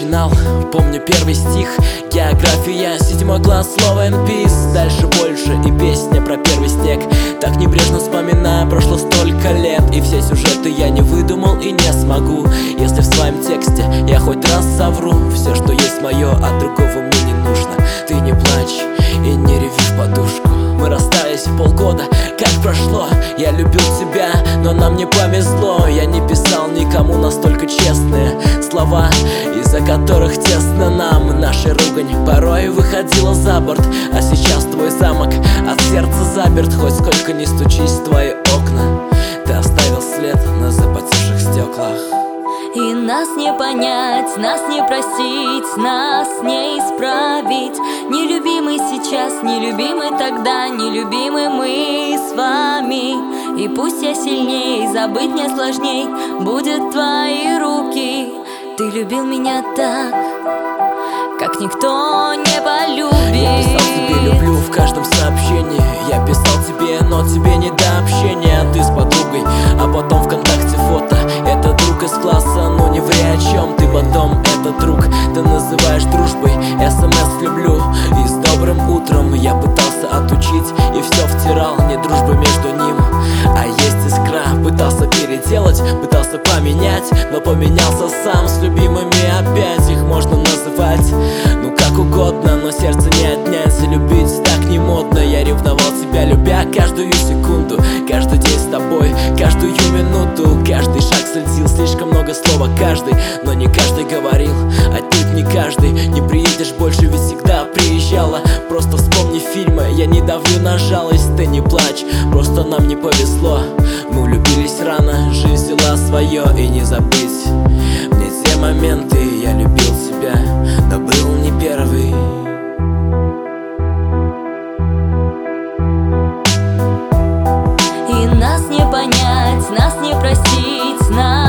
начинал, помню первый стих. География, 7 класс, слово and peace. Дальше больше и песня про первый снег. Так небрежно вспоминая, прошло столько лет. И все сюжеты я не выдумал и не смогу, если в своем тексте я хоть раз совру. Все, что есть мое, от другого мне не нужно. Ты не плачь и не реви в подушку. Мы расстались полгода, как прошло. Я любил тебя, но нам не повезло. Я не писал никому настолько честные слова, из-за которых тесно нам. Наша ругань порой выходила за борт. А сейчас твой замок от сердца заперт. Хоть сколько ни стучись в твои окна, ты оставил след на запотевших стеклах. И нас не понять, нас не простить, нас не исправить. Нелюбимый сейчас, нелюбимый тогда, нелюбимы мы с вами. И пусть я сильней, забыть мне сложней будет твои руки. Ты любил меня так, как никто не полюбит. Я писал тебе «люблю» в каждом сообщении. Я писал тебе, но тебе не до общения. Ты с подругой, а потом ВКонтакте фото. Это друг из класса, но не ври о чем. Ты потом, это друг, ты называешь дружбой. СМС «люблю» и с добрым утром. Я пытался отучить и все втирал. Не дружба между ним, а есть искра. Пытался переделать, пытался поменять, но поменялся сам с любимыми опять. Их можно называть, ну как угодно, но сердце не отнять. Любить так не модно. Я ревновал тебя, любя каждую секунду, каждый день с тобой, каждую минуту. Каждый шаг следил, слишком много слова каждый, но не каждый говорил, отнюдь не каждый. Не приедешь больше, ведь всегда приезжала. Просто вспомни фильмы, я не давлю на жалость. Ты не плачь, просто нам не повезло. Мы влюбились рано, жизнь взяла свое. И не забыть мне те моменты. Я любил тебя, но был не первый. И нас не понять, нас не простить, нас